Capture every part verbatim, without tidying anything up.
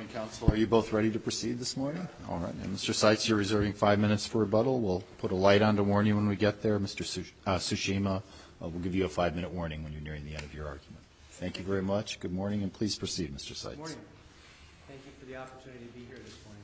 morning, Counsel. Are you both ready to proceed this morning? All right. And Mister Seitz, you're reserving five minutes for rebuttal. We'll put a light on to warn you when we get there. Mister Su- uh, Tsushima, uh, we'll give you a five-minute warning when you're nearing the end of your argument. Thank you very much. Good morning, and please proceed, Mister Seitz. Good morning. Thank you for the opportunity to be here this morning.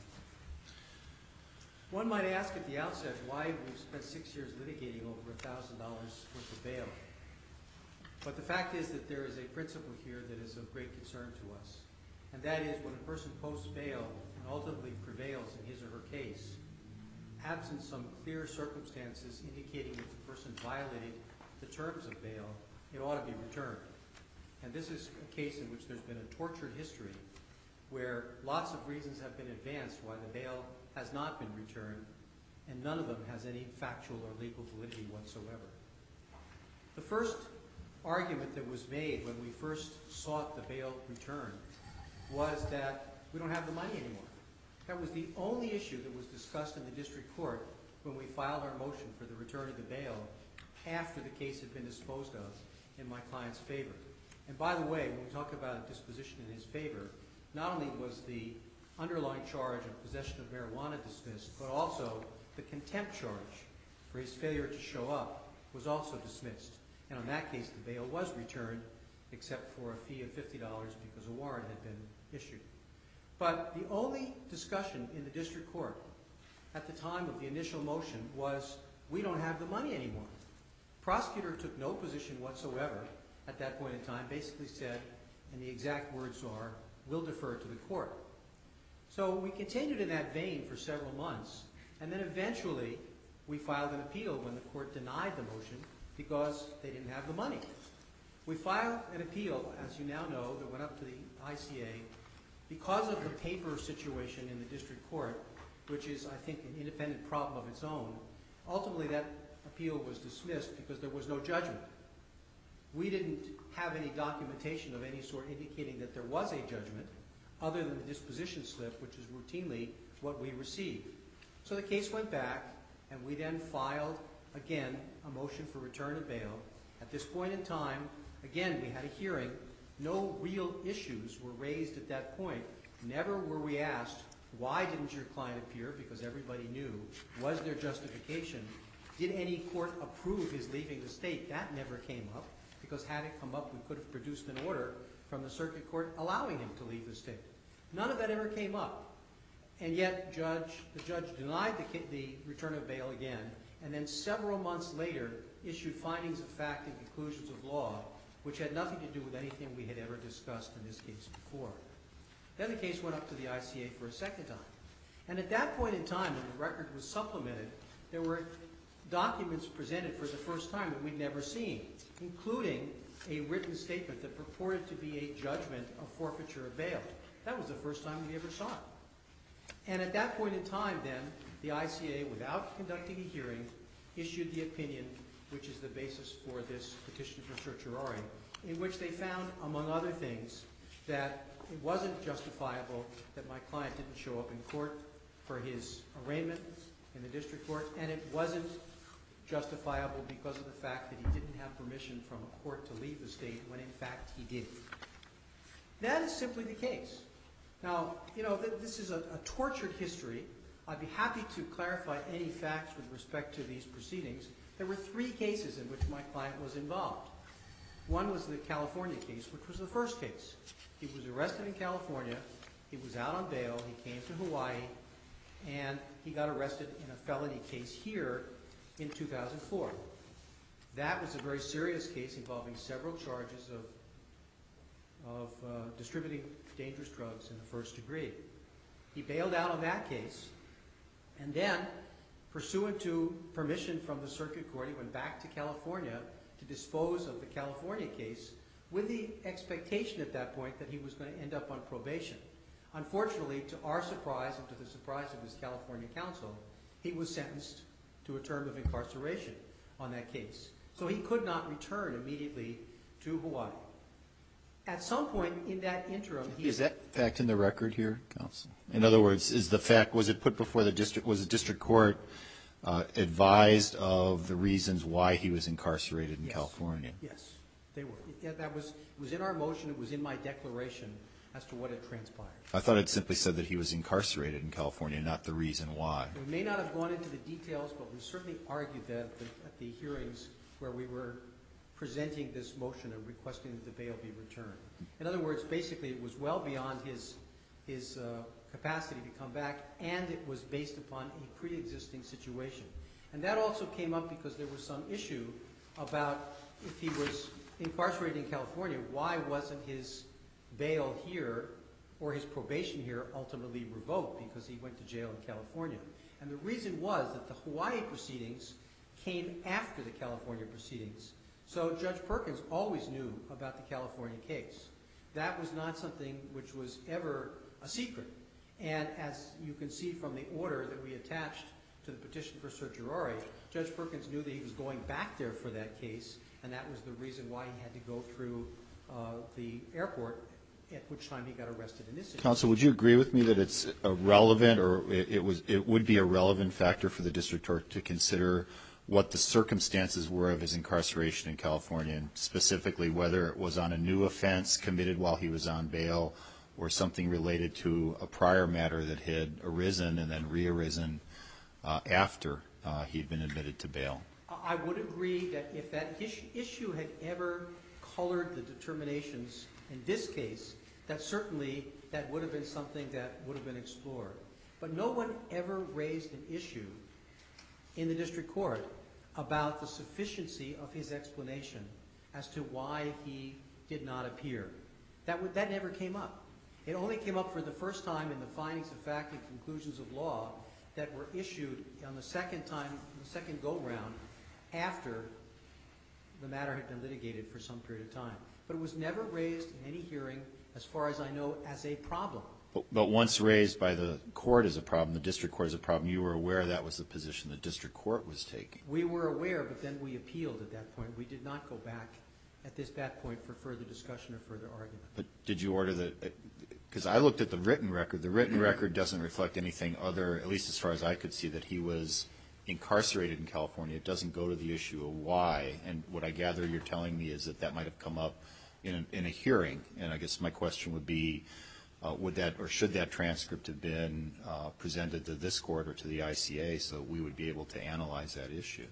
One might ask at the outset why we've spent six years litigating over one thousand dollars worth of bail. But the fact is that there is a principle here that is of great concern to us, and that is when a person posts bail and ultimately prevails in his or her case, absent some clear circumstances indicating that the person violated the terms of bail, it ought to be returned. And this is a case in which there's been a tortured history where lots of reasons have been advanced why the bail has not been returned, and none of them has any factual or legal validity whatsoever. The first argument that was made when we first sought the bail return was that we don't have the money anymore. That was the only issue that was discussed in the district court when we filed our motion for the return of the bail after the case had been disposed of in my client's favor. And by the way, when we talk about a disposition in his favor, not only was the underlying charge of possession of marijuana dismissed, but also the contempt charge for his failure to show up was also dismissed. And on that case, the bail was returned, except for a fee of fifty dollars because a warrant had been issued. But the only discussion in the district court at the time of the initial motion was, we don't have the money anymore. Prosecutor took no position whatsoever at that point in time, basically said, and the exact words are, we'll defer to the court. So we continued in that vein for several months, and then eventually we filed an appeal when the court denied the motion because they didn't have the money. We filed an appeal, as you now know, that went up to the I C A because of the paper situation in the district court, which is, I think, an independent problem of its own. Ultimately, that appeal was dismissed because there was no judgment. We didn't have any documentation of any sort indicating that there was a judgment other than the disposition slip, which is routinely what we received. So the case went back, and we then filed, again, a motion for return of bail. At this point in time, again, we had a hearing. No real issues were raised at that point. Never were we asked, why didn't your client appear? Because everybody knew. Was there justification? Did any court approve his leaving the state? That never came up, because had it come up, we could have produced an order from the circuit court allowing him to leave the state. None of that ever came up. And yet judge, the judge denied the, the return of bail again, and then several months later issued findings of fact and conclusions of law, which had nothing to do with anything we had ever discussed in this case before. Then the case went up to the I C A for a second time. And at that point in time, when the record was supplemented, there were documents presented for the first time that we'd never seen, including a written statement that purported to be a judgment of forfeiture of bail. That was the first time we ever saw it. And at that point in time, then, the I C A, without conducting a hearing, issued the opinion, which is the basis for this petition for certiorari, in which they found, among other things, that it wasn't justifiable that my client didn't show up in court for his arraignment in the district court, and it wasn't justifiable because of the fact that he didn't have permission from a court to leave the state when, in fact, he did. That is simply the case. Now, you know, th this is a, a tortured history. I'd be happy to clarify any facts with respect to these proceedings. There were three cases in which my client was involved. One was the California case, which was the first case. He was arrested in California. He was out on bail. He came to Hawaii, and he got arrested in a felony case here in two thousand four. That was a very serious case involving several charges of, of uh, distributing dangerous drugs in the first degree. He bailed out on that case, and then, pursuant to permission from the circuit court, he went back to California to dispose of the California case with the expectation at that point that he was going to end up on probation. Unfortunately, to our surprise and to the surprise of his California counsel, he was sentenced to a term of incarceration on that case. So he could not return immediately to Hawaii. At some point in that interim, he is that fact in the record here, counsel? In other words, is the fact, was it put before the district, was the district court uh, advised of the reasons why he was incarcerated in yes. California? Yes, they were. Yeah, that was, it was in our motion, it was in my declaration, as to what had transpired. I thought it simply said that he was incarcerated in California, not the reason why. We may not have gone into the details, but we certainly argued that at the, at the hearings where we were presenting this motion and requesting that the bail be returned. In other words, basically it was well beyond his, his uh, capacity to come back, and it was based upon a pre-existing situation. And that also came up because there was some issue about if he was incarcerated in California, why wasn't his bail here or his probation here ultimately revoked because he went to jail in California. And the reason was that the Hawaii proceedings came after the California proceedings. So Judge Perkins always knew about the California case. That was not something which was ever a secret. And as you can see from the order that we attached to the petition for certiorari, Judge Perkins knew that he was going back there for that case, and that was the reason why he had to go through uh, the airport, at which time he got arrested in this situation. Counsel, would you agree with me that it's a relevant, or it, it was, it would be a relevant factor for the district court to consider what the circumstances were of his incarceration in California, and specifically whether it was on a new offense committed while he was on bail, or something related to a prior matter that had arisen and then re-arisen uh, after uh, he'd been admitted to bail? I would agree that if that issue had ever colored the determinations in this case, that certainly that would have been something that would have been explored. But no one ever raised an issue in the district court about the sufficiency of his explanation as to why he did not appear. That, would, that never came up. It only came up for the first time in the findings of fact and conclusions of law that were issued on the second time, the second go-round, after the matter had been litigated for some period of time. But it was never raised in any hearing, as far as I know, as a problem. But, but once raised by the court as a problem, the district court as a problem, you were aware that was the position the district court was taking? We were aware, but then we appealed at that point. We did not go back at this that point for further discussion or further argument. But did you order the, because I looked at the written record, the written record doesn't reflect anything other, at least as far as I could see, that he was incarcerated in California. It doesn't go to the issue of why, and what I gather you're telling me is that that might have come up in a, in a hearing, and I guess my question would be, uh, would that, or should that transcript have been uh, presented to this court or to the I C A so that we would be able to analyze that issue?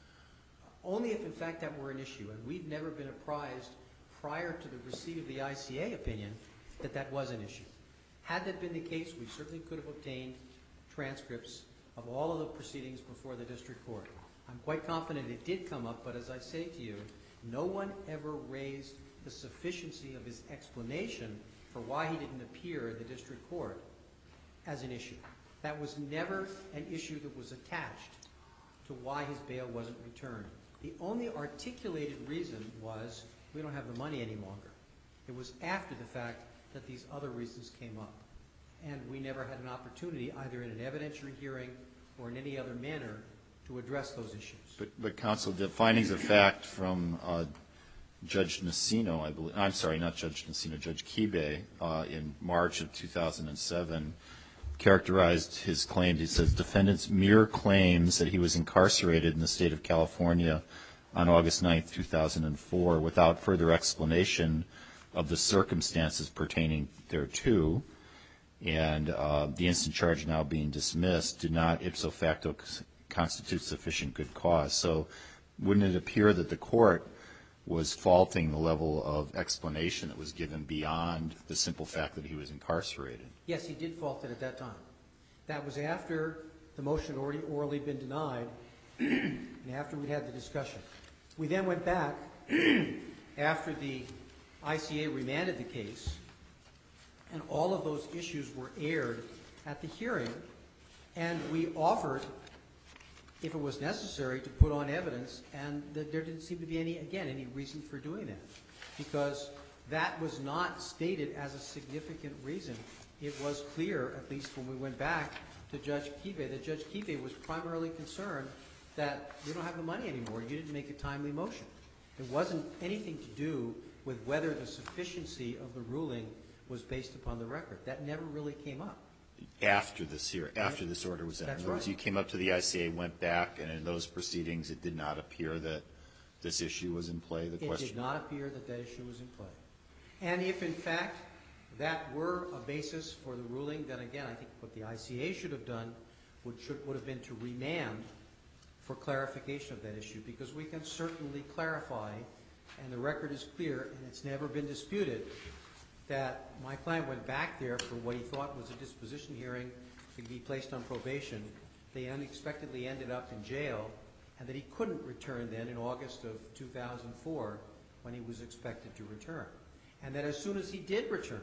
Only if in fact that were an issue, and we've never been apprised prior to the receipt of the I C A opinion that that was an issue. Had that been the case, we certainly could have obtained transcripts of all of the proceedings before the district court. I'm quite confident it did come up, but as I say to you, no one ever raised the sufficiency of his explanation for why he didn't appear in the district court as an issue. That was never an issue that was attached to why his bail wasn't returned. The only articulated reason was we don't have the money any longer. It was after the fact that these other reasons came up. And we never had an opportunity, either in an evidentiary hearing or in any other manner, to address those issues. But, but counsel, the findings of fact from uh, Judge Nacino, I believe, I'm sorry, not Judge Nacino, Judge Kibe, uh, in March of two thousand seven, characterized his claims. He says, defendant's mere claims that he was incarcerated in the state of California on August ninth, two thousand four, without further explanation of the circumstances pertaining thereto, and uh, the instant charge now being dismissed, did not ipso facto constitute sufficient good cause. So wouldn't it appear that the court was faulting the level of explanation that was given beyond the simple fact that he was incarcerated? Yes, he did fault it at that time. That was after the motion had already orally been denied and after we had the discussion. We then went back after the I C A remanded the case, and all of those issues were aired at the hearing, and we offered, if it was necessary, to put on evidence, and that there didn't seem to be any, again, any reason for doing that, because that was not stated as a significant reason. It was clear, at least when we went back to Judge Kibe, that Judge Kibe was primarily concerned that we don't have the money anymore. You didn't make a timely motion. It wasn't anything to do with whether the sufficiency of the ruling was based upon the record. That never really came up. After this here, after this order was entered. That's In other words, right. you came up to the I C A, went back, and in those proceedings it did not appear that this issue was in play, the It question? did not appear that that issue was in play. And if, in fact, that were a basis for the ruling, then again, I think what the I C A should have done would, should, would have been to remand for clarification of that issue, because we can certainly clarify, and the record is clear, and it's never been disputed, that my client went back there for what he thought was a disposition hearing to be placed on probation. They unexpectedly ended up in jail, and that he couldn't return then in August of two thousand four when he was expected to return. And that as soon as he did return,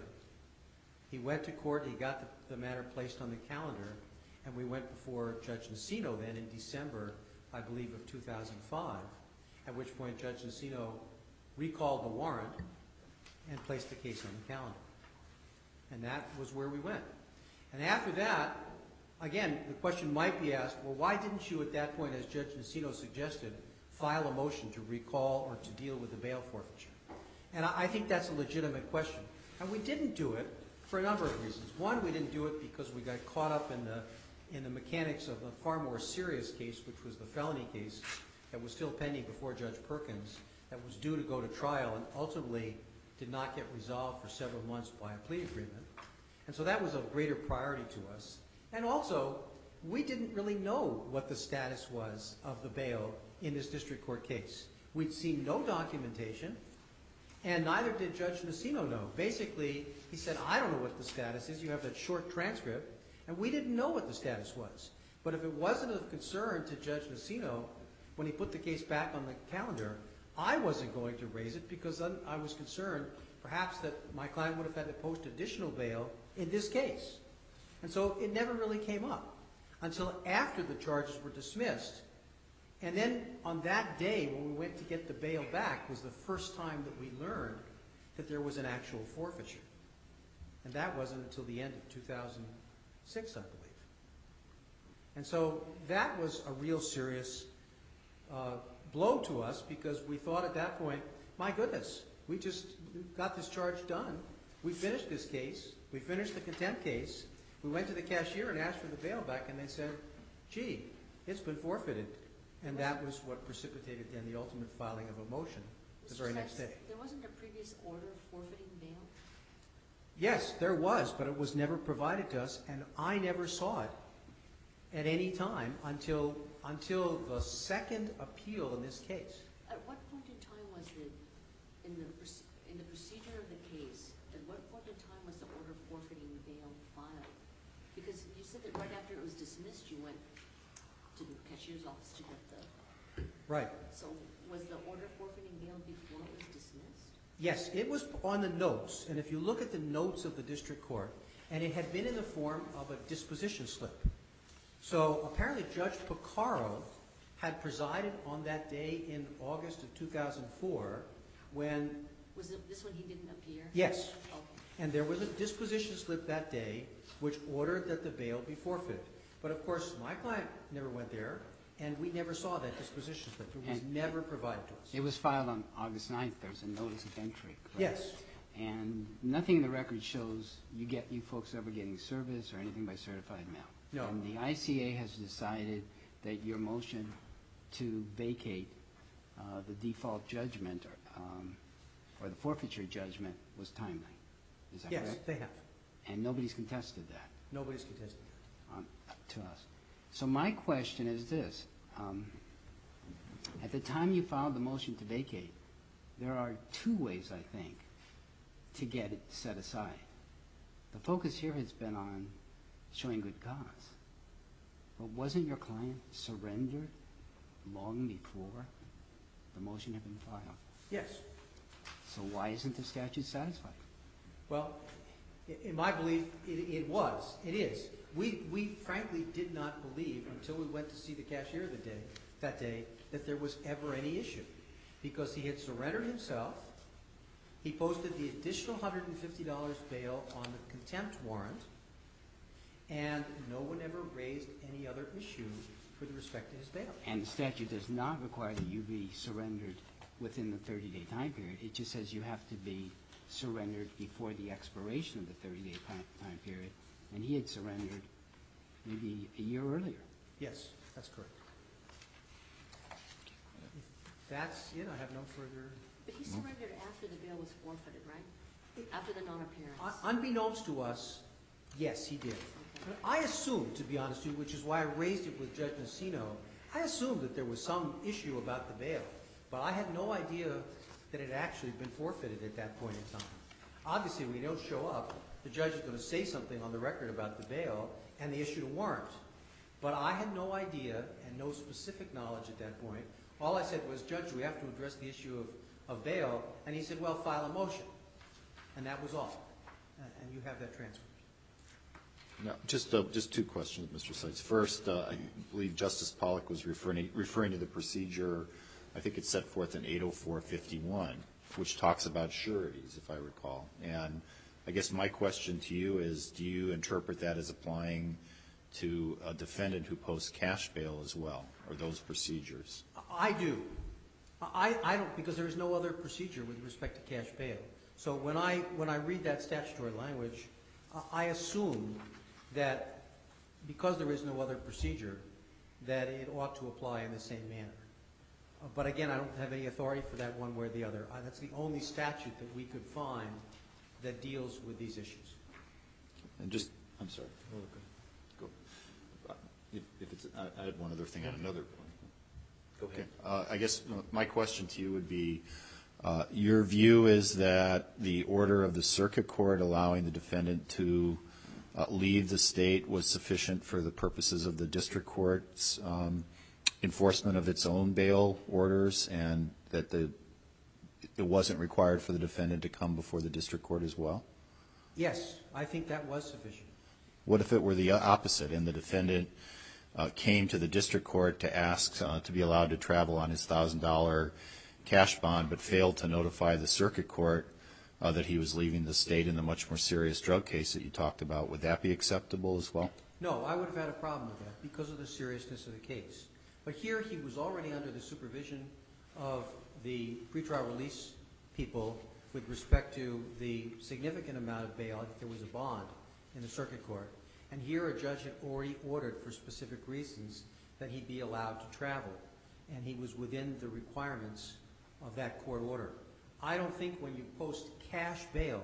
he went to court, he got the, the matter placed on the calendar, and we went before Judge Nacino then in December, I believe, of two thousand five, at which point Judge Nacino recalled the warrant and placed the case on the calendar. And that was where we went. And after that, again, the question might be asked, well, why didn't you at that point, as Judge Nacino suggested, file a motion to recall or to deal with the bail forfeiture? And I, I think that's a legitimate question. And we didn't do it for a number of reasons. One, we didn't do it because we got caught up in the in the mechanics of a far more serious case, which was the felony case that was still pending before Judge Perkins, that was due to go to trial and ultimately did not get resolved for several months by a plea agreement. And so that was of greater priority to us. And also, we didn't really know what the status was of the bail in this district court case. We'd seen no documentation, and neither did Judge Nacino know. Basically, he said, I don't know what the status is. You have that short transcript. And we didn't know what the status was. But if it wasn't of concern to Judge Nacino when he put the case back on the calendar, I wasn't going to raise it because I was concerned perhaps that my client would have had to post additional bail in this case. And so it never really came up until after the charges were dismissed. And then on that day when we went to get the bail back was the first time that we learned that there was an actual forfeiture. And that wasn't until the end of two thousand six, I believe. And so that was a real serious uh, blow to us because we thought at that point, my goodness, we just got this charge done. We finished this case. We finished the contempt case. We went to the cashier and asked for the bail back, and they said, gee, it's been forfeited. And that was what precipitated then the ultimate filing of a motion the very next day. There wasn't a previous order forfeiting bail? Yes, there was, but it was never provided to us, and I never saw it at any time until until the second appeal in this case. At what point in time was the in the in the procedure of the case? At what point in time was the order forfeiting bail filed? Because you said that right after it was dismissed, you went to the cashier's office to get the. Right. So was the order forfeiting bail before it was dismissed? Yes, it was on the notes, and if you look at the notes of the district court, and it had been in the form of a disposition slip. So apparently Judge Picaro had presided on that day in August of two thousand four when... Was it this when he didn't appear? Yes. Okay. And there was a disposition slip that day which ordered that the bail be forfeited. But of course, my client never went there, and we never saw that disposition slip. It was And never provided to us. It was filed on August ninth. There was a notice of entry. Correct? Yes. And nothing in the record shows you get you folks ever getting service or anything by certified mail. No. And the I C A has decided that your motion to vacate uh, the default judgment or, um, or the forfeiture judgment was timely. Is that Yes, correct? they have. And nobody's contested that. Nobody's contested that. Um, to us. So my question is this. Um, at the time you filed the motion to vacate, there are two ways, I think, to get it set aside. The focus here has been on showing good cause. But wasn't your client surrendered long before the motion had been filed? Yes. So why isn't the statute satisfied? Well, i- in my belief, it, it was. It is. We, we frankly did not believe until we went to see the cashier the day, that day that there was ever any issue. Because he had surrendered himself. He posted the additional one hundred fifty dollars bail on the contempt warrant. And no one ever raised any other issue with respect to his bail. And the statute does not require that you be surrendered within the thirty-day time period. It just says you have to be surrendered before the expiration of the thirty-day time period. And he had surrendered maybe a year earlier. Yes, that's correct. If that's it, I have no further... But he surrendered after the bail was forfeited, right? after the non-appearance? Un- Unbeknownst to us, yes, he did. Okay. I assumed, to be honest with you, which is why I raised it with Judge Nacino, I assumed that there was some issue about the bail, but I had no idea that it had actually been forfeited at that point in time. Obviously, when you don't show up, the judge is going to say something on the record about the bail, and they issued a warrant. But I had no idea and no specific knowledge at that point. All I said was, Judge, we have to address the issue of, of bail, and he said, well, file a motion. And that was all. And and you have that transcript. No, just, uh, just two questions, Mister Seitz. First, uh, I believe Justice Pollack was referring, referring to the procedure, I think it's set forth in eight oh four fifty-one, which talks about sureties, if I recall. And I guess my question to you is, do you interpret that as applying to a defendant who posts cash bail as well, or those procedures? I do. I, I don't, because there is no other procedure with respect to cash bail. So when I, when I read that statutory language, uh, I assume that because there is no other procedure, that it ought to apply in the same manner. Uh, but again, I don't have any authority for that one way or the other. Uh, that's the only statute that we could find that deals with these issues. And just, I'm sorry. Go. Uh, If, if it's, I, I had one other thing on another point. Go ahead. Uh, I guess uh, my question to you would be, uh, your view is that the order of the circuit court allowing the defendant to uh, leave the state was sufficient for the purposes of the district court's um, enforcement of its own bail orders, and that the it wasn't required for the defendant to come before the district court as well? Yes, I think that was sufficient. What if it were the opposite, and the defendant uh, came to the district court to ask uh, to be allowed to travel on his one thousand dollar cash bond, but failed to notify the circuit court uh, that he was leaving the state in the much more serious drug case that you talked about? Would that be acceptable as well? No, I would have had a problem with that because of the seriousness of the case. But here he was already under the supervision of the pretrial release people with respect to the significant amount of bail. I think there was a bond in the circuit court. And here a judge had already ordered for specific reasons that he be allowed to travel. And he was within the requirements of that court order. I don't think when you post cash bail,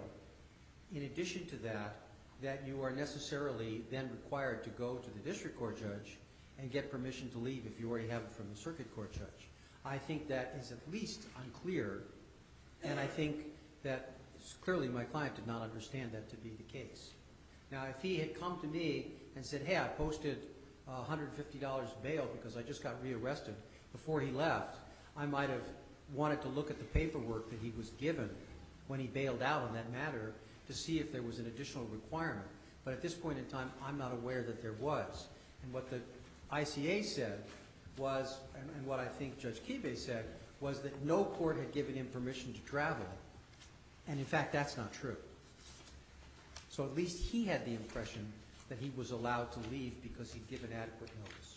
in addition to that, that you are necessarily then required to go to the district court judge and get permission to leave if you already have it from the circuit court judge. I think that is at least unclear, and I think that clearly my client did not understand that to be the case. Now, if he had come to me and said, hey, I posted one hundred fifty dollars bail because I just got rearrested before he left, I might have wanted to look at the paperwork that he was given when he bailed out on that matter to see if there was an additional requirement. But at this point in time, I'm not aware that there was. And what the I C A said was, and, and what I think Judge Kibe said, was that no court had given him permission to travel. And in fact, that's not true. So at least he had the impression that he was allowed to leave because he'd given adequate notice.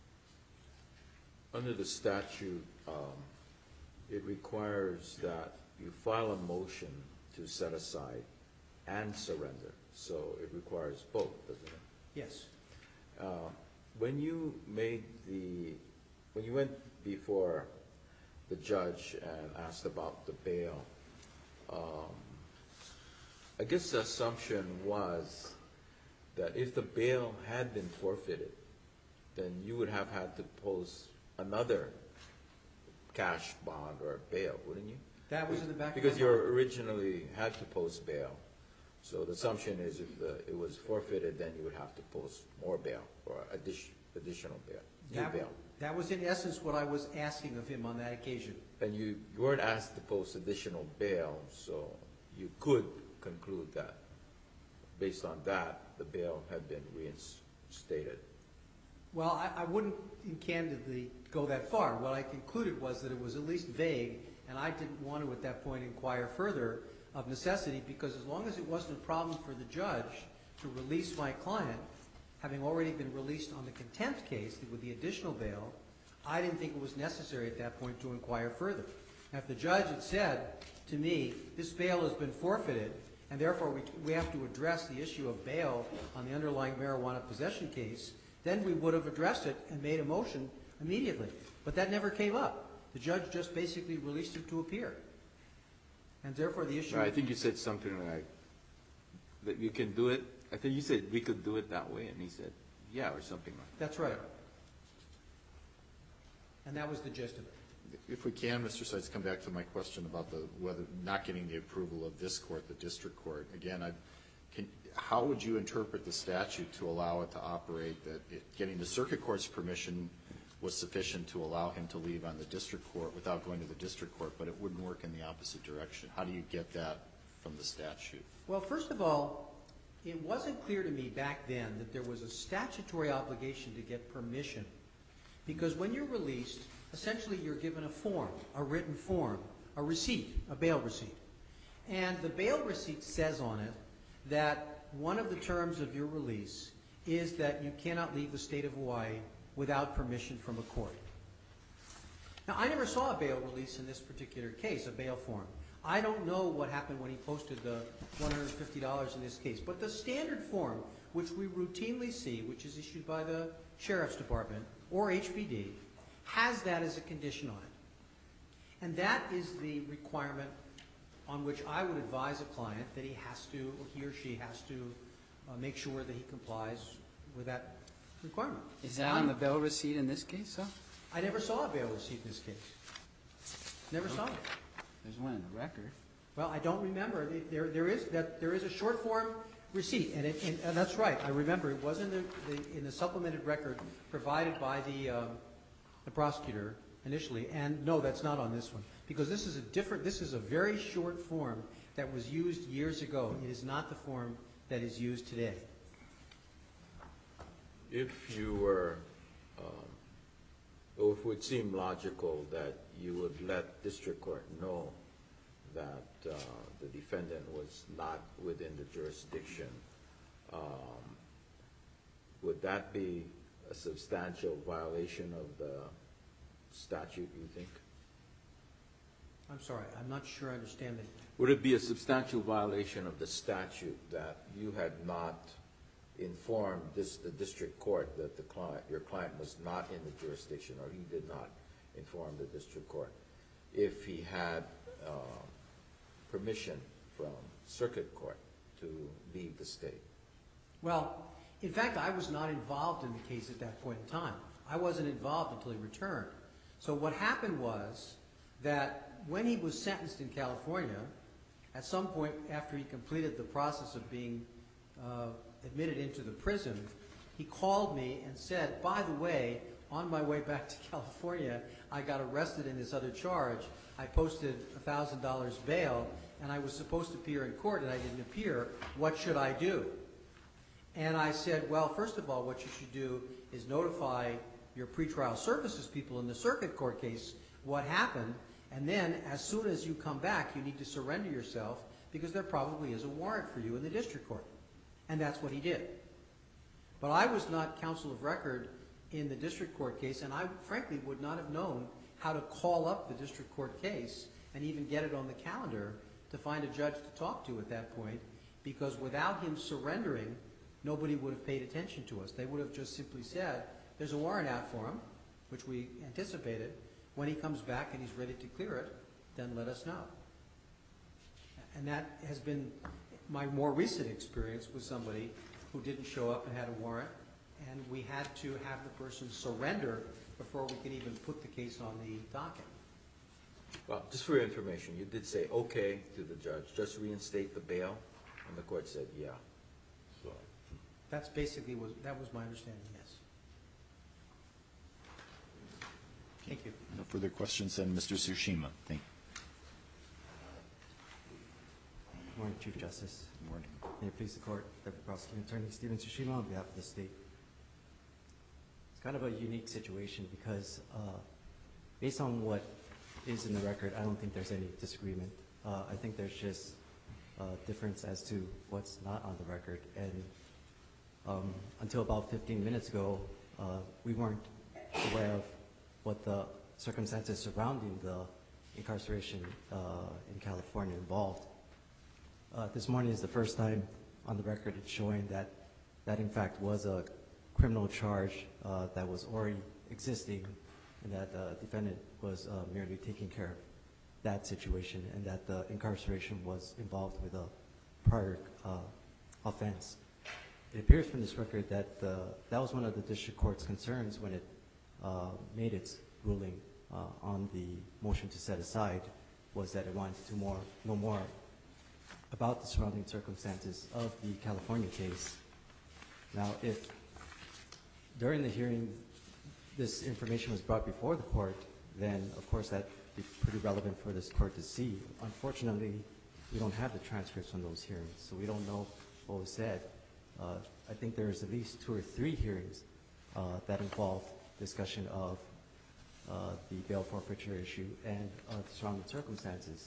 Under the statute, um, it requires that you file a motion to set aside and surrender. So it requires both, doesn't it? Yes. Uh, when you made the, when you went before the judge and asked about the bail, um, I guess the assumption was that if the bail had been forfeited, then you would have had to post another cash bond or bail, wouldn't you? That was in the back Because of you my mind. originally had to post bail. So the assumption is if the, it was forfeited, then you would have to post more bail or addition, additional bail, new That, bail. that was in essence what I was asking of him on that occasion. And you, you weren't asked to post additional bail, so you could conclude that based on that, the bail had been reinstated. Well, I, I wouldn't candidly go that far. What I concluded was that it was at least vague, and I didn't want to at that point inquire further of necessity, because as long as it wasn't a problem for the judge to release my client, having already been released on the contempt case with the additional bail, I didn't think it was necessary at that point to inquire further. Now, if the judge had said to me, this bail has been forfeited, and therefore we, we have to address the issue of bail on the underlying marijuana possession case, then we would have addressed it and made a motion immediately. But that never came up. The judge just basically released him to appear. And therefore, the issue. I think you said something like, that you can do it, I think you said we could do it that way, and he said, yeah, or something like that. That's right. And that was the gist of it. If we can, Mister Seitz, come back to my question about the, whether, not getting the approval of this court, the district court. Again, I, can, how would you interpret the statute to allow it to operate, that it, getting the circuit court's permission was sufficient to allow him to leave on the district court without going to the district court, but it wouldn't work in the opposite direction? How do you get that from the statute? Well, first of all, it wasn't clear to me back then that there was a statutory obligation to get permission, because when you're released, essentially you're given a form, a written form, a receipt, a bail receipt. And the bail receipt says on it that one of the terms of your release is that you cannot leave the state of Hawaii without permission from a court. Now, I never saw a bail release in this particular case, a bail form. I don't know what happened when he posted the one hundred fifty dollars in this case, but the standard form, which we routinely see, which is issued by the Sheriff's Department or H P D, has that as a condition on it. And that is the requirement on which I would advise a client that he has to, or he or she has to, uh, make sure that he complies with that requirement. Is that on the bail receipt in this case, though? I never saw a bail receipt in this case. Never saw it. There's one in the record. Well, I don't remember. There, there is that there is a short form receipt, and, it, and, and that's right. I remember it was in the, the in the supplemented record provided by the um, the prosecutor initially. And no, that's not on this one, because this is a different. This is a very short form that was used years ago. It is not the form that is used today. If you were, um, or if it would seem logical that you would let district court know that uh, the defendant was not within the jurisdiction, um, would that be a substantial violation of the statute, you think? I'm sorry, I'm not sure I understand that. Would it be a substantial violation of the statute that you had not informed this, the district court that the client, your client was not in the jurisdiction, or he did not inform the district court, if he had uh, permission from circuit court to leave the state? Well, in fact, I was not involved in the case at that point in time. I wasn't involved until he returned. So what happened was that when he was sentenced in California, at some point after he completed the process of being uh, admitted into the prison, he called me and said, by the way, on my way back to California, I got arrested in this other charge. I posted one thousand dollars bail, and I was supposed to appear in court, and I didn't appear. What should I do? And I said, well, first of all, what you should do is notify your pretrial services people in the circuit court case what happened, and then as soon as you come back, you need to surrender yourself, because there probably is a warrant for you in the district court. And that's what he did. But I was not counsel of record in the district court case, and I frankly would not have known how to call up the district court case and even get it on the calendar to find a judge to talk to at that point, because without him surrendering, nobody would have paid attention to us. They would have just simply said, there's a warrant out for him, which we anticipated. When he comes back and he's ready to clear it, then let us know. And that has been my more recent experience with somebody who didn't show up and had a warrant, and we had to have the person surrender before we could even put the case on the docket. Well, just for your information, you did say okay to the judge, just reinstate the bail, and the court said yeah. So That's basically, was that was my understanding, yes. Thank you. No further questions, then Mister Tsushima. Thank you. Good morning, Chief Justice. Good morning. May it please the Court, Deputy Prosecuting Attorney Stephen Tsushima on behalf of the state. It's kind of a unique situation because uh, based on what is in the record, I don't think there's any disagreement. Uh, I think there's just a difference as to what's not on the record. And um, until about fifteen minutes ago, uh, we weren't aware of what the circumstances surrounding the incarceration uh, in California involved. Uh, this morning is the first time on the record it's showing that that in fact was a criminal charge uh, that was already existing and that the defendant was uh, merely taking care that situation and that the incarceration was involved with a prior uh, offense. It appears from this record that uh, that was one of the district court's concerns when it uh, made its ruling uh, on the motion to set aside, was that it wanted to more, know more about the surrounding circumstances of the California case. Now, if during the hearing this information was brought before the court, then of course that would be pretty relevant for this court to see. Unfortunately, we don't have the transcripts from those hearings, so we don't know what was said. Uh, I think there's at least two or three hearings uh, that involved discussion of uh, the bail forfeiture issue and uh, the surrounding circumstances.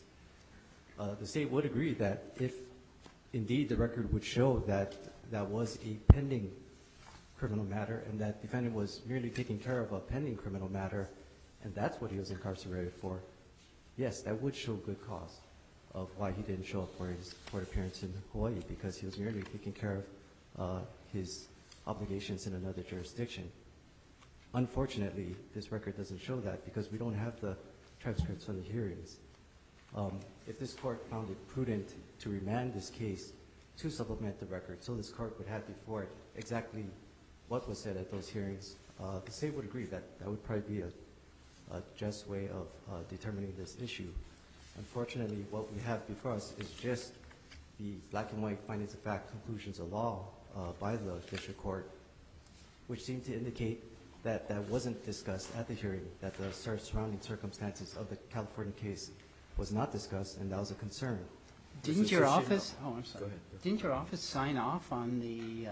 Uh, the state would agree that if indeed the record would show that that was a pending criminal matter and that defendant was merely taking care of a pending criminal matter and that's what he was incarcerated for, yes, that would show good cause of why he didn't show up for his court appearance in Hawaii, because he was merely taking care of uh, his obligations in another jurisdiction. Unfortunately, this record doesn't show that because we don't have the transcripts from the hearings. Um, if this court found it prudent to remand this case to supplement the record so this court would have before it exactly what was said at those hearings, uh, the state would agree that that would probably be a, a just way of uh, determining this issue. Unfortunately, what we have before us is just the black and white findings of fact, conclusions of law uh, by the district court, which seem to indicate that that wasn't discussed at the hearing, that the surrounding circumstances of the California case was not discussed, and that was a concern. Didn't Mister your Tsushima? office, oh, I'm sorry. Go ahead. Didn't your office sign off on the uh,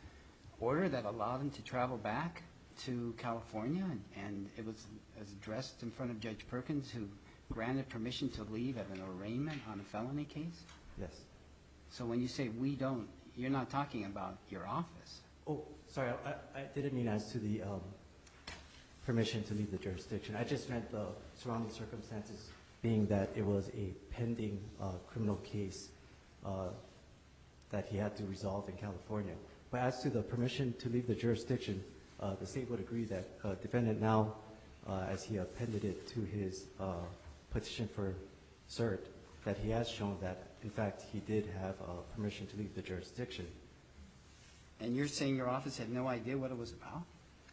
order that allowed him to travel back to California? And, and it was, was addressed in front of Judge Perkins, who granted permission to leave at an arraignment on a felony case? Yes. So when you say we don't, you're not talking about your office. Oh, sorry, I, I didn't mean as to the um, permission to leave the jurisdiction. I just meant the surrounding circumstances being that it was a pending uh, criminal case uh, that he had to resolve in California. But as to the permission to leave the jurisdiction, uh, the state would agree that uh, defendant now, uh, as he appended it to his uh, petition for cert, that he has shown that, in fact, he did have uh, permission to leave the jurisdiction. And you're saying your office had no idea what it was about?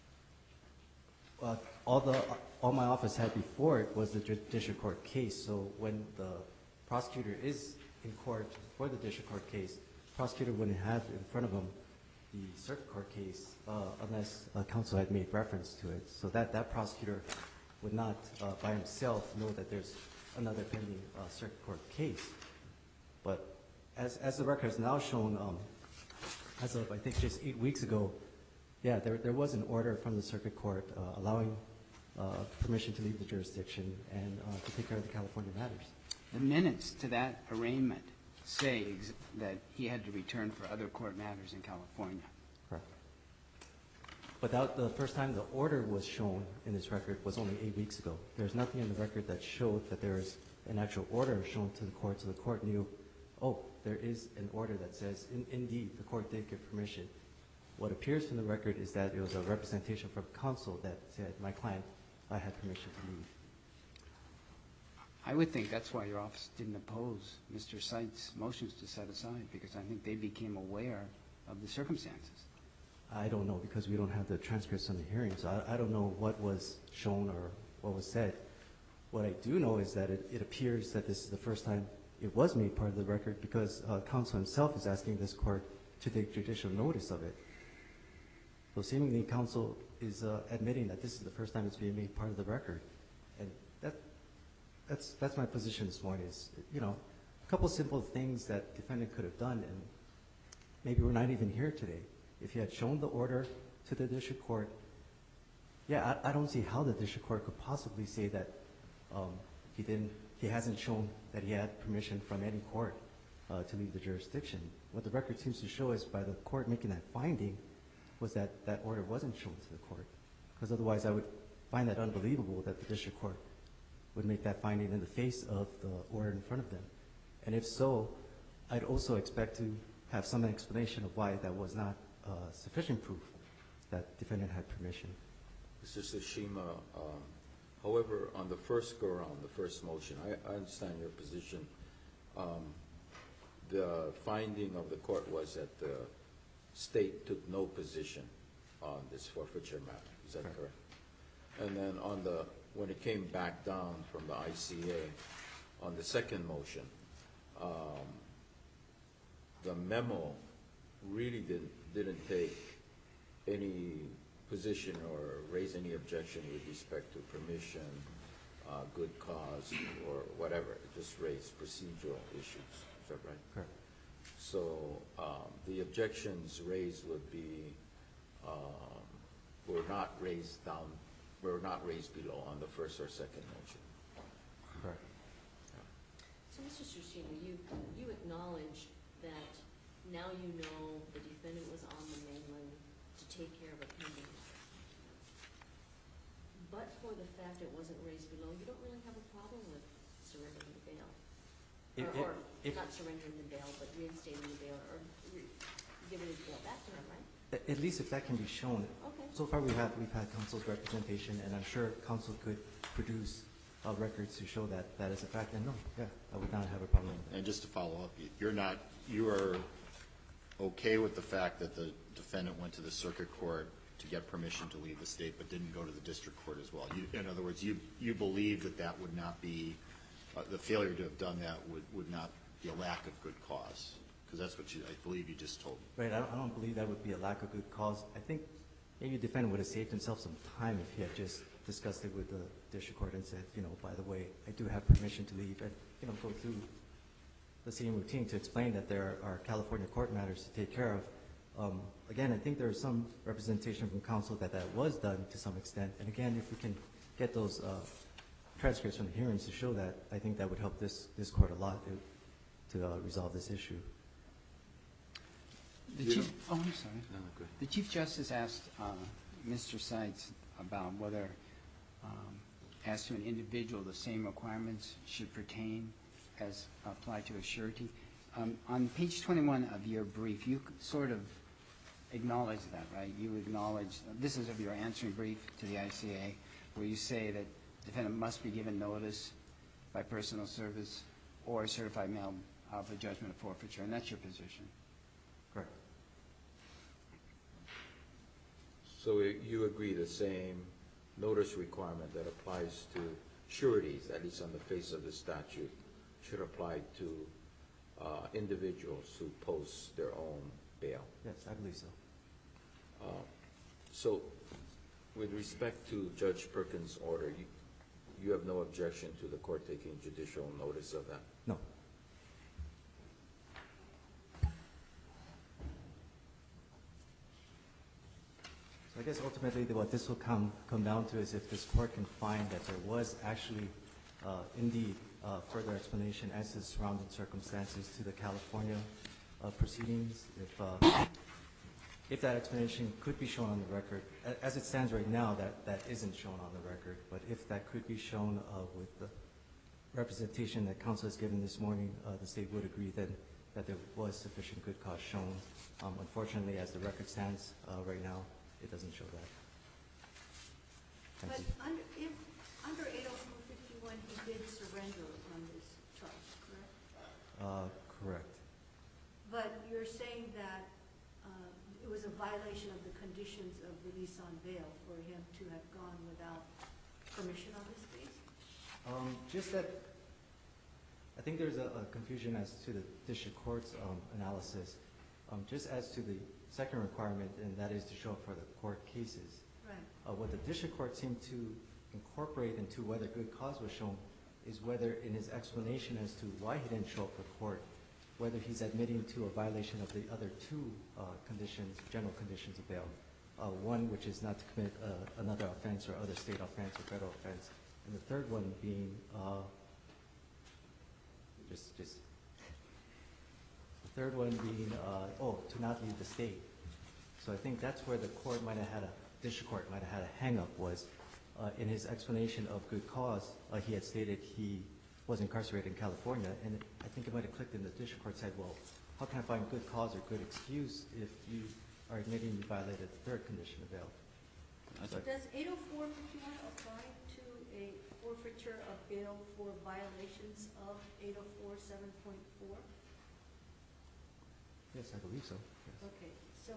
Uh, all the all my office had before it was the ju- district court case. So when the prosecutor is in court for the district court case, prosecutor wouldn't have in front of him the circuit court case uh, unless uh, counsel had made reference to it. So that that prosecutor would not uh, by himself know that there's another pending uh, circuit court case. But as as the record has now shown, um, as of I think just eight weeks ago, yeah, there there was an order from the circuit court uh, allowing uh, permission to leave the jurisdiction and uh, to take care of the California matters. The minutes to that arraignment say ex- that he had to return for other court matters in California. Correct. But that, the first time the order was shown in this record was only eight weeks ago. There's nothing in the record that showed that there is an actual order shown to the court, so the court knew, oh, there is an order that says, in, indeed, the court did give permission. What appears from the record is that it was a representation from counsel that said, my client, I had permission to leave. I would think that's why your office didn't oppose Mister Seitz' motions to set aside, because I think they became aware of the circumstances. I don't know, because we don't have the transcripts on the hearings. So I, I don't know what was shown or what was said. What I do know is that it, it appears that this is the first time it was made part of the record, because uh, counsel himself is asking this court to take judicial notice of it. So seemingly counsel is uh, admitting that this is the first time it's being made part of the record. And that, that's, that's my position this morning is, you know, a couple simple things that defendant could have done, and maybe we're not even here today. If he had shown the order to the district court, yeah, I, I don't see how the district court could possibly say that um, he didn't, he hasn't shown that he had permission from any court uh, to leave the jurisdiction. What the record seems to show is by the court making that finding was that that order wasn't shown to the court. Because otherwise I would find that unbelievable that the district court would make that finding in the face of the order in front of them. And if so, I'd also expect to have some explanation of why that was not uh, sufficient proof that defendant had permission. Mister Tsushima, um, However, on the first go-around, the first motion, I, I understand your position. Um, The finding of the court was that the state took no position on this forfeiture matter. Is that correct? And then on the, when it came back down from the I C A, on the second motion, um, the memo really didn't, didn't take any position or raise any objection with respect to permission, uh, good cause, or whatever. It just raised procedural issues. Is that right? Correct. So um, the objections raised would be, um, were not raised down, were not raised below on the first or second motion. Correct. So, Mister Tsushima, you, you acknowledge that now you know the defendant was on the mainland to take care of a pending matter. But for the fact it wasn't raised below, you don't really have a problem with surrendering the bail. If- Or, or if- not surrendering the bail, but reinstating the bail, or re- giving his bail back to him, right? At, at least if that can be shown. Okay. So far, we've had, we've had counsel's representation, and I'm sure counsel could produce uh, records to show that that is a fact. And no, yeah, I would not have a problem with that. And just to follow up, you're not, you are okay with the fact that the defendant went to the circuit court to get permission to leave the state, but didn't go to the district court as well? You, in other words, you, you believe that that would not be, uh, the failure to have done that would, would not be a lack of good cause? Because that's what you, I believe you just told me. Right, I don't, I don't believe that would be a lack of good cause. I think maybe the defendant would have saved himself some time if he had just discussed it with the district court and said, you know, by the way, I do have permission to leave, and, you know, go through the same routine to explain that there are California court matters to take care of. Um, again, I think there is some representation from counsel that that was done to some extent. And again, if we can get those uh, transcripts from the hearings to show that, I think that would help this, this court a lot to, to uh, resolve this issue. The You Chief, oh, I'm sorry. No, no, go ahead. The Chief Justice asked uh, Mister Seitz about whether, um, as to an individual, the same requirements should pertain as applied to a surety. Um, on page twenty-one of your brief, you sort of acknowledge that, right? You acknowledge, this is of your answering brief to the I C A, where you say that the defendant must be given notice by personal service or certified mail of a judgment of forfeiture, and that's your position. Correct. So you agree the same notice requirement that applies to sureties, at least on the face of the statute, should apply to uh, individuals who post their own bail? Yes, I believe so. Uh, So with respect to Judge Perkins' order, you, you have no objection to the court taking judicial notice of that? No. So I guess ultimately what this will come, come down to is if this court can find that there was actually uh, indeed uh, further explanation as to surrounding circumstances to the California uh, proceedings, if, uh, if that explanation could be shown on the record. A- As it stands right now, that, that isn't shown on the record, but if that could be shown uh, with the representation that counsel has given this morning, uh, the state would agree then that there was sufficient good cause shown. Um, Unfortunately, as the record stands uh, right now, it doesn't show that. Thank But you. under, if, under eight oh four fifty-one, he did surrender on this charge, correct? Uh, Correct. But you're saying that uh, it was a violation of the conditions of release on bail for him to have gone without permission on this case? Um, Just that, I think there's a a confusion as to the district court's um, analysis. Um, Just as to the second requirement, and that is to show up for the court cases. Right. Uh, What the district court seemed to incorporate into whether good cause was shown is whether in his explanation as to why he didn't show up for court, whether he's admitting to a violation of the other two uh, conditions, general conditions of bail. Uh, One, which is not to commit uh, another offense or other state offense or federal offense. And the third one being, uh, just, just, the third one being, uh, oh, to not leave the state. So I think that's where the court might have had a, district court might have had a hang-up was, uh, in his explanation of good cause, uh, he had stated he was incarcerated in California, and it, I think it might have clicked in the district court said, well, how can I find good cause or good excuse if you are admitting you violated the third condition of bail? So- Does eight oh four fifty-one apply to a forfeiture of bail for violations of eight oh four seven point four? Yes, I believe so, yes. Okay, so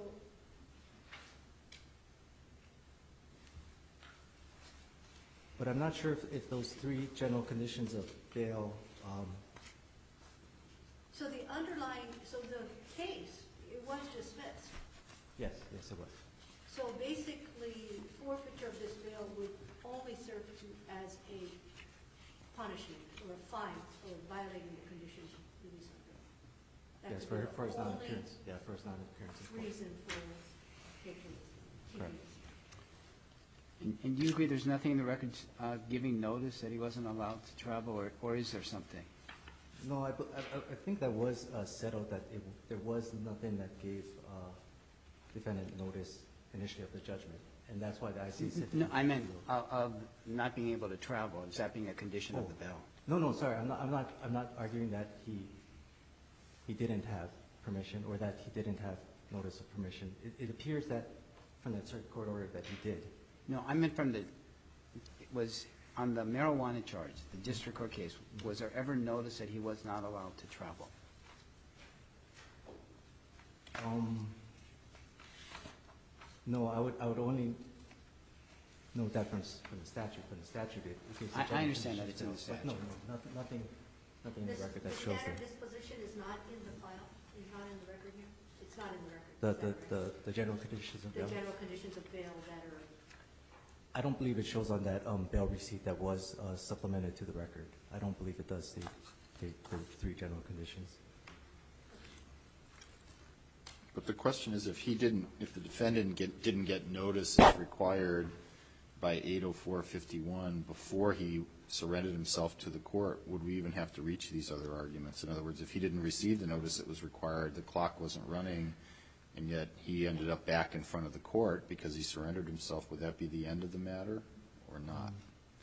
But I'm not sure if, if those three general conditions of bail, um, So the underlying, so the case, it was dismissed. yes, yes, it was. So basically, forfeiture of this bail would only serve to as a punishment or a fine for violating the conditions of release on bail. That Yes, could for, be the for his only non-appearance, yeah, for his non-appearance in court. reason for taking this, keeping Correct. this. And and do you agree there's nothing in the records uh, giving notice that he wasn't allowed to travel, or or is there something? No, I, bu- I, I- I think that was uh, settled, that it, there was nothing that gave uh, defendant notice initially of the judgment, and that's why the I C said. No, I meant of of not being able to travel, is that being a condition of the Oh. bail? No, no, sorry, I'm not, I'm not, I'm not arguing that he, he didn't have permission, or that he didn't have notice of permission. It, it appears that, from that circuit court order, that he did. No, I meant from the, it was on the marijuana charge, the district court case, was there ever notice that he was not allowed to travel? Um, no, I would, I would only note that from, s- from the statute, from the statute, it it gives the I- I general understand that conditions, it's in the but No, statute. no, nothing, nothing, nothing in the This- record that The shows standard that. disposition is not in the file, is not in the record here? It's not in the record, The, is the, that right? the, the general conditions of The bail. general conditions of bail that are, I don't believe it shows on that um, bail receipt that was uh, supplemented to the record. I don't believe it does state, state the three general conditions. But the question is, if he didn't, if the defendant get, didn't get notice as required by eight oh four fifty-one before he surrendered himself to the court, would we even have to reach these other arguments? In other words, if he didn't receive the notice that was required, the clock wasn't running, and yet he ended up back in front of the court because he surrendered himself, would that be the end of the matter or not?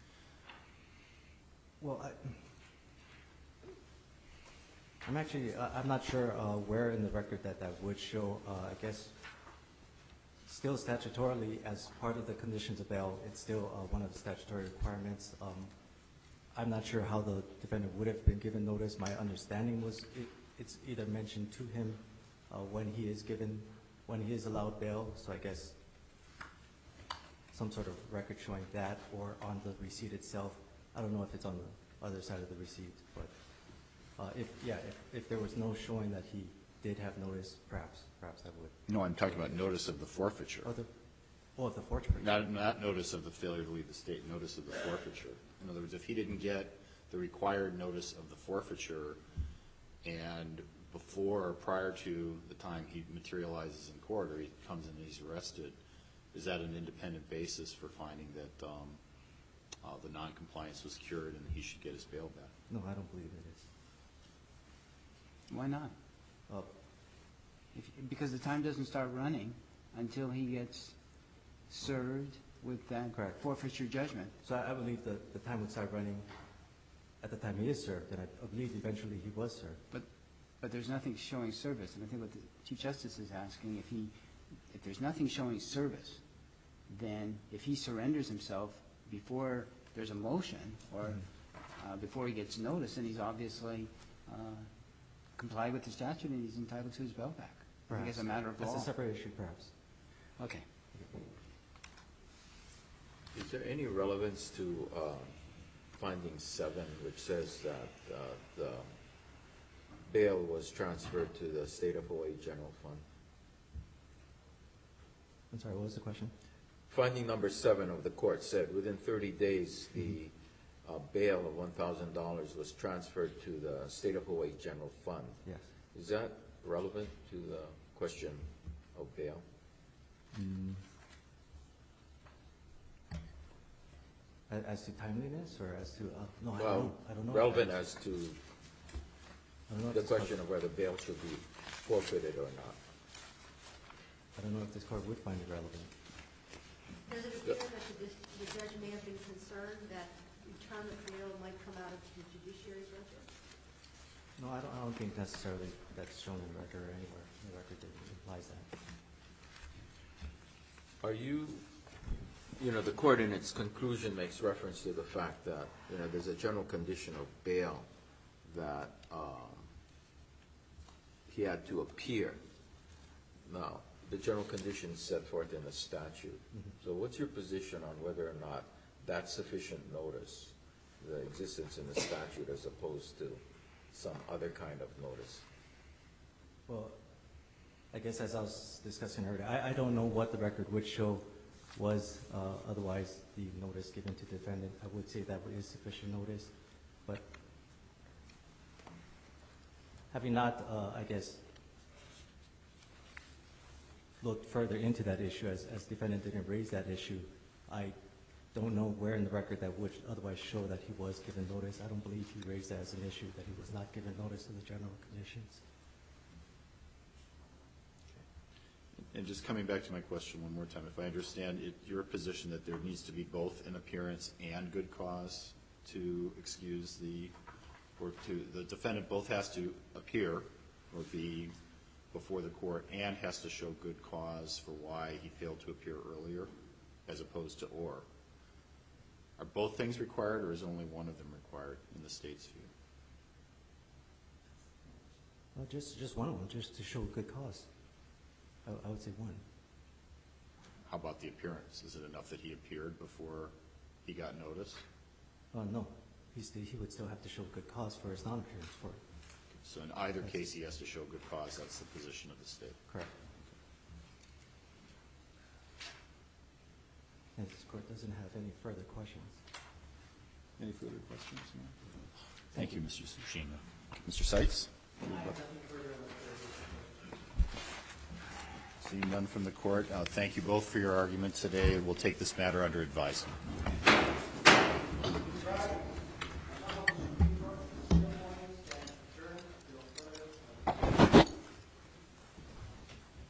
Well, I, I'm actually, uh, I'm not sure uh, where in the record that that would show. Uh, I guess still statutorily, as part of the conditions of bail, it's still uh, one of the statutory requirements. Um, I'm not sure how the defendant would have been given notice. My understanding was it, it's either mentioned to him uh, when he is given, when he is allowed bail. So I guess some sort of record showing that, or on the receipt itself. I don't know if it's on the other side of the receipt, but uh, if, yeah, if, if there was no showing that he did have notice, perhaps, perhaps that would. No, I'm talking about notice of the forfeiture. Oh, the, oh, of the forgery. Not, not notice of the failure to leave the state, notice of the forfeiture. In other words, if he didn't get the required notice of the forfeiture and before or prior to the time he materializes in court or he comes in and he's arrested, is that an independent basis for finding that um, uh, the noncompliance was cured and he should get his bail back? No, I don't believe it is. Why not? Uh, If, because the time doesn't start running until he gets served with that Correct. forfeiture judgment. So I, I believe that the time would start running at the time he is served, and I, I believe eventually he was served. But, but there's nothing showing service, and I think what the Chief Justice is asking, if he, if there's nothing showing service, then if he surrenders himself before there's a motion, or uh, before he gets notice, then he's obviously uh, complied with the statute and he's entitled to his bail back. I think it's a matter of law. That's a separate issue, perhaps. Okay. Is there any relevance to uh, finding seven, which says that uh, the bail was transferred to the State of Hawaii General Fund? I'm sorry, what was the question? Finding number seven of the court said within thirty days, the uh, bail of one thousand dollars was transferred to the State of Hawaii General Fund. Yes. Is that relevant to the question of bail? Mm. A- As to timeliness, or as to, uh, no, I don't Well, know. I don't know. if relevant that's- as to I don't know if the this court- question of whether bail should be forfeited or not. I don't know if this court would find it relevant. does it appear that the, dis- the judge may have been concerned that return of bail might come out of the judiciary's record? No, I don't, I don't think necessarily that's shown in the record or anywhere in the record that implies that. Are you you know, the court in its conclusion makes reference to the fact that, you know, there's a general condition of bail that um, he had to appear. Now, the general conditions set forth in the statute. So what's your position on whether or not that's sufficient notice, the existence in the statute, as opposed to some other kind of notice? Well, I guess as I was discussing earlier, I, I don't know what the record would show was uh, otherwise the notice given to defendant. I would say that is sufficient notice, but having not, uh, I guess, looked further into that issue, as, as defendant didn't raise that issue, I don't know where in the record that would otherwise show that he was given notice. I don't believe he raised that as an issue, that he was not given notice of the general conditions. And just coming back to my question one more time, if I understand it, your position that there needs to be both an appearance and good cause to excuse the, or to, the defendant both has to appear or be before the court and has to show good cause for why he failed to appear earlier, as opposed to or. Are both things required, or is only one of them required in the state's view? Well, just, just one of them, just to show good cause. I, I would say one. How about the appearance? Is it enough that he appeared before he got notice? Uh, no, He's, he would still have to show good cause for his non-appearance for it. So in either case, he has to show good cause. That's the position of the state. Correct. And this court doesn't have any further questions. Any further questions? No? Thank you, Mister Tsushima. Mister Seitz? Seeing none from the court, uh, thank you both for your argument today. We'll take this matter under advisement.